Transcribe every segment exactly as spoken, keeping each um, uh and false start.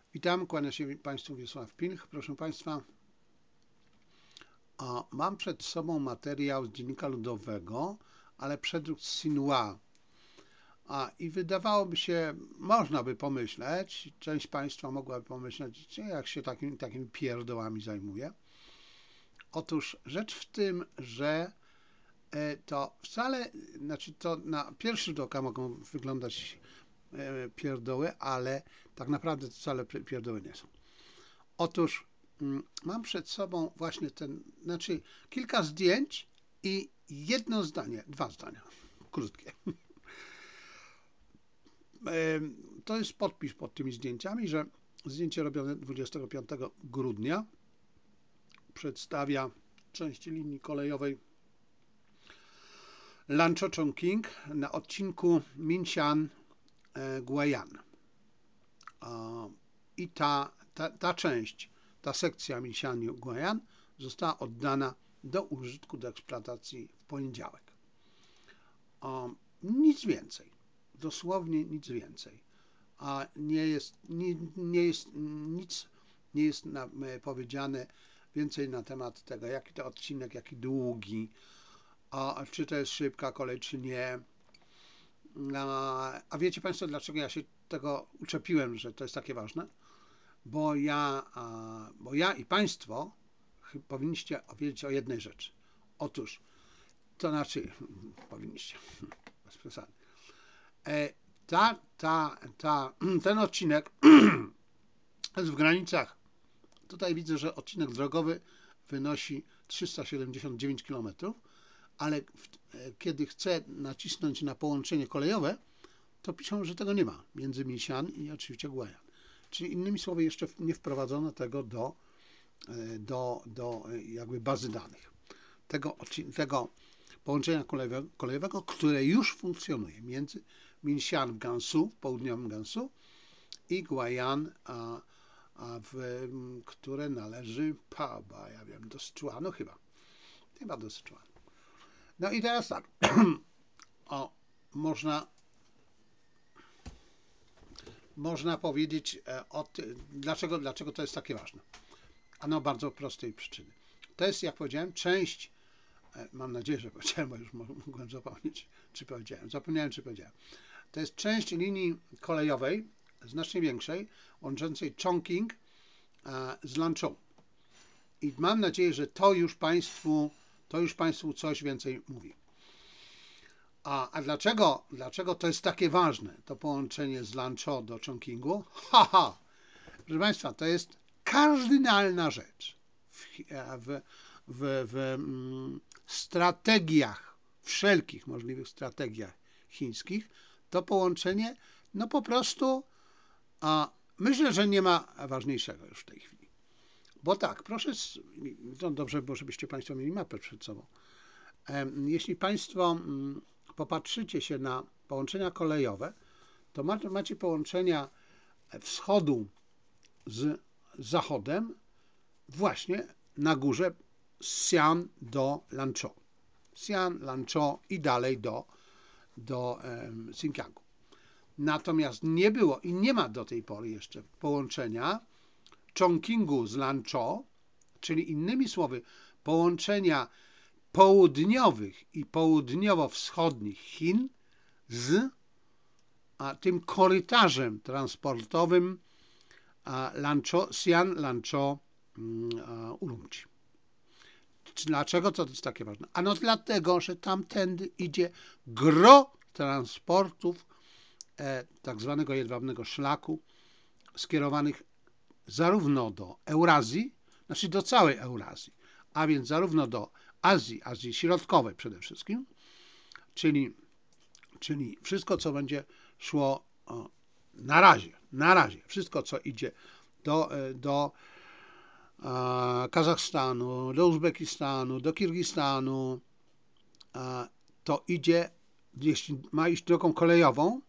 Witam, kłania się Państwu Wiesław Pilch. Proszę Państwa, o, mam przed sobą materiał z Dziennika Ludowego, ale przedruk z Sinhua. A, I wydawałoby się, można by pomyśleć, część Państwa mogłaby pomyśleć, jak się takim, takimi pierdołami zajmuje. Otóż rzecz w tym, że to wcale, znaczy to na pierwszy rzut oka mogą wyglądać pierdoły, ale tak naprawdę to wcale pierdoły nie są. Otóż mam przed sobą właśnie ten, znaczy kilka zdjęć i jedno zdanie, dwa zdania, krótkie. To jest podpis pod tymi zdjęciami, że zdjęcie robione dwudziestego piątego grudnia przedstawia część linii kolejowej Lanzhou-Chongqing na odcinku Minshan-Guoyan. I ta, ta, ta część, ta sekcja Minshan-Guoyan została oddana do użytku, do eksploatacji w poniedziałek. O, nic więcej, dosłownie nic więcej. A nie jest, nie, nie jest nic nie jest na, powiedziane więcej na temat tego, jaki to odcinek, jaki długi, a, czy to jest szybka kolej, czy nie. A, a wiecie Państwo, dlaczego ja się tego uczepiłem, że to jest takie ważne? Bo ja, a, bo ja i Państwo powinniście wiedzieć o jednej rzeczy. Otóż, to znaczy, powinniście, bez przesady. E, ta, ta, ta, ten odcinek jest w granicach. Tutaj widzę, że odcinek drogowy wynosi trzysta siedemdziesiąt dziewięć kilometrów, ale w, kiedy chcę nacisnąć na połączenie kolejowe, to piszą, że tego nie ma między Minshan i oczywiście Guoyan. Czyli innymi słowy, jeszcze nie wprowadzono tego do, do, do jakby bazy danych. Tego, tego połączenia kolejowego, kolejowego, które już funkcjonuje między Minshan w Gansu, w południowym Gansu i Guoyan, a, a w, które należy, pa, ja wiem, do Syczuanu chyba. Chyba do Syczuanu. No i teraz tak, o, można można powiedzieć o tym, dlaczego, dlaczego to jest takie ważne. Ano bardzo prostej przyczyny. To jest, jak powiedziałem, część, mam nadzieję, że powiedziałem, bo już mogłem zapomnieć, czy powiedziałem. Zapomniałem, czy powiedziałem. To jest część linii kolejowej, znacznie większej, łączącej Chongqing z Lanzhou. I mam nadzieję, że to już Państwu, to już Państwu coś więcej mówi. A, a dlaczego, dlaczego to jest takie ważne, to połączenie z Lanzhou do Chongqingu? Haha! Proszę Państwa, to jest kardynalna rzecz w, w, w, w strategiach, wszelkich możliwych strategiach chińskich. To połączenie, no po prostu, a myślę, że nie ma ważniejszego już w tej chwili. Bo tak, proszę, to dobrze było, żebyście Państwo mieli mapę przed sobą. Jeśli Państwo popatrzycie się na połączenia kolejowe, to macie połączenia wschodu z zachodem właśnie na górze z Xi'an do Lanzhou. Xi'an, Lanzhou i dalej do, do um, Xinjiangu. Natomiast nie było i nie ma do tej pory jeszcze połączenia Chongqingu z Lanzhou, czyli innymi słowy połączenia południowych i południowo-wschodnich Chin z a, tym korytarzem transportowym Lanzhou, Xi'an, Lanzhou, Urumqi. Dlaczego to jest takie ważne? Ano dlatego, że tamtędy idzie gro transportów e, tak zwanego jedwabnego szlaku skierowanych zarówno do Eurazji, znaczy do całej Eurazji, a więc zarówno do Azji, Azji Środkowej przede wszystkim, czyli, czyli wszystko, co będzie szło o, na razie, na razie, wszystko, co idzie do, do Kazachstanu, do Uzbekistanu, do Kirgistanu, to idzie, jeśli ma iść drogą kolejową,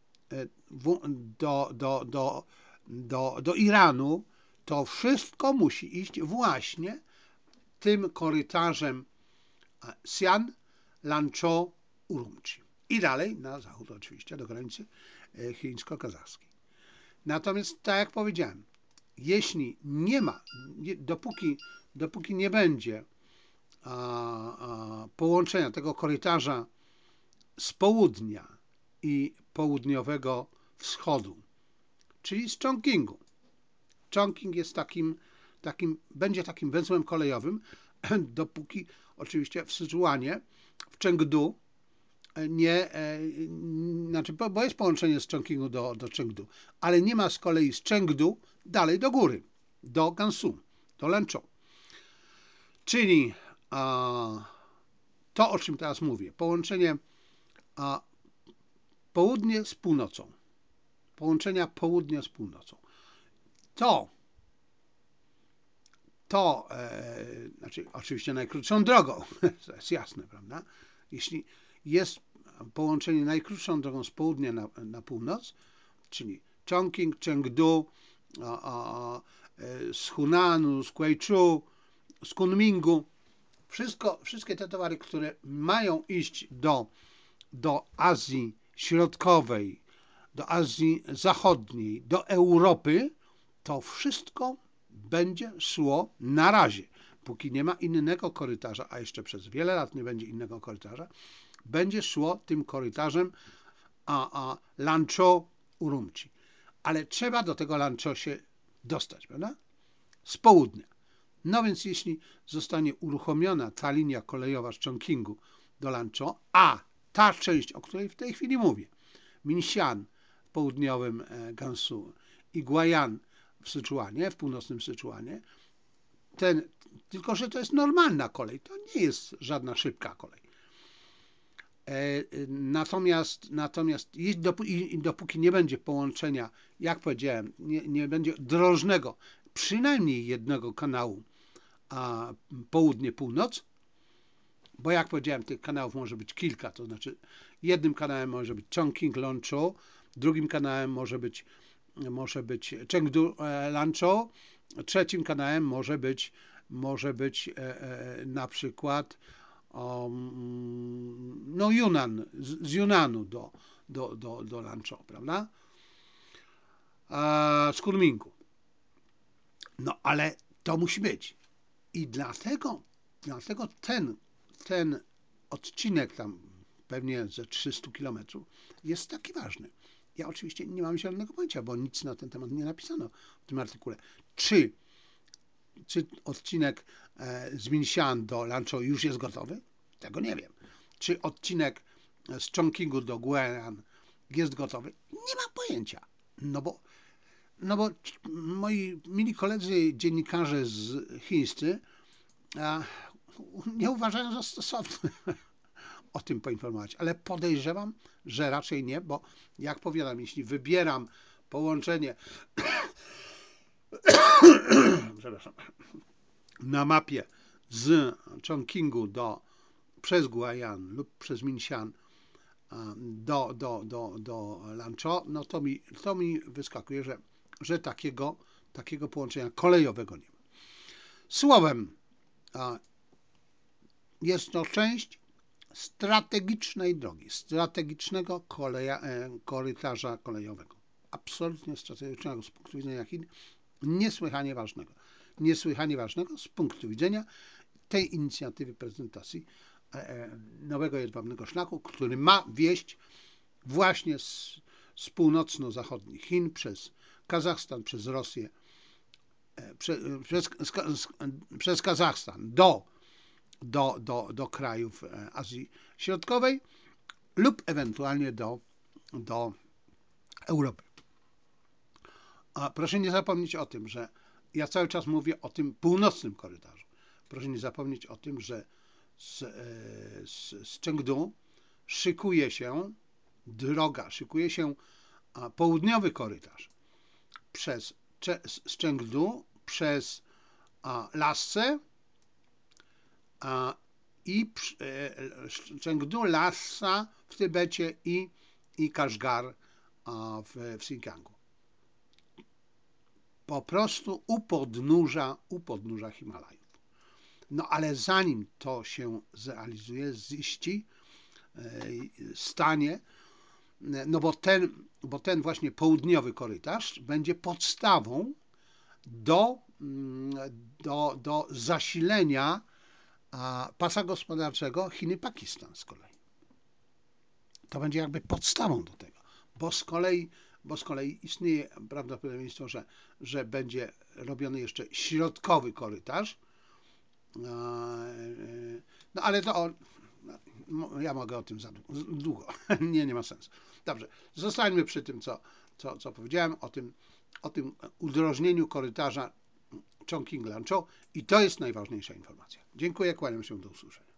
do, do, do, do, do Iranu, to wszystko musi iść właśnie tym korytarzem Xi'an, Lanzhou, Urumqi. I dalej na zachód oczywiście, do granicy chińsko-kazachskiej. Natomiast, tak jak powiedziałem, jeśli nie ma, dopóki, dopóki nie będzie a, a, połączenia tego korytarza z południa i południowego wschodu, czyli z Chongqingu. Chongqing jest takim, takim, będzie takim węzłem kolejowym, dopóki oczywiście w Syczuanie, w Chengdu, nie, e, znaczy, bo, bo jest połączenie z Chongqingu do, do Chengdu, ale nie ma z kolei z Chengdu dalej do góry, do Gansu, do Lanzhou. Czyli a, to, o czym teraz mówię, połączenie a, południe z północą, połączenia południa z północą, to, to e, znaczy oczywiście najkrótszą drogą, to jest jasne, prawda? Jeśli jest połączenie najkrótszą drogą z południa na, na północ, czyli Chongqing, Chengdu, a, a, z Hunanu, z Guizhou, z Kunmingu, wszystko, wszystkie te towary, które mają iść do, do Azji Środkowej, do Azji Zachodniej, do Europy, to wszystko będzie szło na razie, póki nie ma innego korytarza, a jeszcze przez wiele lat nie będzie innego korytarza, będzie szło tym korytarzem a, a Lanzhou, Urumqi. Ale trzeba do tego Lanzhou się dostać, prawda? Z południa. No więc jeśli zostanie uruchomiona ta linia kolejowa z Chongqingu do Lanzhou, a ta część, o której w tej chwili mówię, Minxian w południowym Gansu i Guayan w Syczuanie, w północnym Syczuanie, ten, tylko że to jest normalna kolej, to nie jest żadna szybka kolej. Natomiast, natomiast dopóki, dopóki nie będzie połączenia, jak powiedziałem, nie, nie będzie drożnego, przynajmniej jednego kanału, a południe-północ, bo jak powiedziałem, tych kanałów może być kilka, to znaczy jednym kanałem może być Chongqing Lanzhou, drugim kanałem może być, może być Chengdu Lanzhou, trzecim kanałem może być, może być e, e, na przykład um, no Yunnan, z, z Yunnanu do, do, do, do Lanzhou, prawda? A, z Kunmingu. No ale to musi być. I dlatego, dlatego ten, ten odcinek tam pewnie ze trzystu kilometrów jest taki ważny. Ja oczywiście nie mam zielonego pojęcia, bo nic na ten temat nie napisano w tym artykule. Czy, czy odcinek z Minxian do Lanzhou już jest gotowy? Tego nie wiem. Czy odcinek z Chongqingu do Guayan jest gotowy? Nie mam pojęcia. No bo, no bo moi mili koledzy dziennikarze z chińscy nie uważają za stosowne o tym poinformować, ale podejrzewam, że raczej nie, bo jak powiadam, jeśli wybieram połączenie przepraszam, na mapie z Chongqingu do, przez Guayan lub przez Minxian do, do, do, do Lanzhou, no to mi, to mi wyskakuje, że, że takiego, takiego połączenia kolejowego nie ma. Słowem, jest to część strategicznej drogi, strategicznego koleja, korytarza kolejowego. Absolutnie strategicznego z punktu widzenia Chin, niesłychanie ważnego. Niesłychanie ważnego z punktu widzenia tej inicjatywy prezentacji nowego jedwabnego szlaku, który ma wieść właśnie z, z północno-zachodnich Chin przez Kazachstan, przez Rosję, prze, przez, z, przez Kazachstan do Do, do, do krajów Azji Środkowej lub ewentualnie do, do Europy. A proszę nie zapomnieć o tym, że ja cały czas mówię o tym północnym korytarzu. Proszę nie zapomnieć o tym, że z, z, z Chengdu szykuje się droga, szykuje się południowy korytarz przez, z Chengdu przez Lhasę i Chengdu, Lhasa w Tybecie i, i Kaszgar w, w Xinjiangu. Po prostu u podnóża, u podnóża Himalajów. No ale zanim to się zrealizuje, ziści, stanie, no bo ten, bo ten właśnie południowy korytarz będzie podstawą do, do, do zasilenia pasa gospodarczego Chiny-Pakistan z kolei. To będzie jakby podstawą do tego, bo z kolei, bo z kolei istnieje prawdopodobieństwo, że, że będzie robiony jeszcze środkowy korytarz. No ale to no, ja mogę o tym za długo. nie, nie ma sensu. Dobrze, zostańmy przy tym, co, co, co powiedziałem, o tym, o tym udrożnieniu korytarza Chongqing-Lanzhou i to jest najważniejsza informacja. Dziękuję, kłaniam się, do usłyszenia.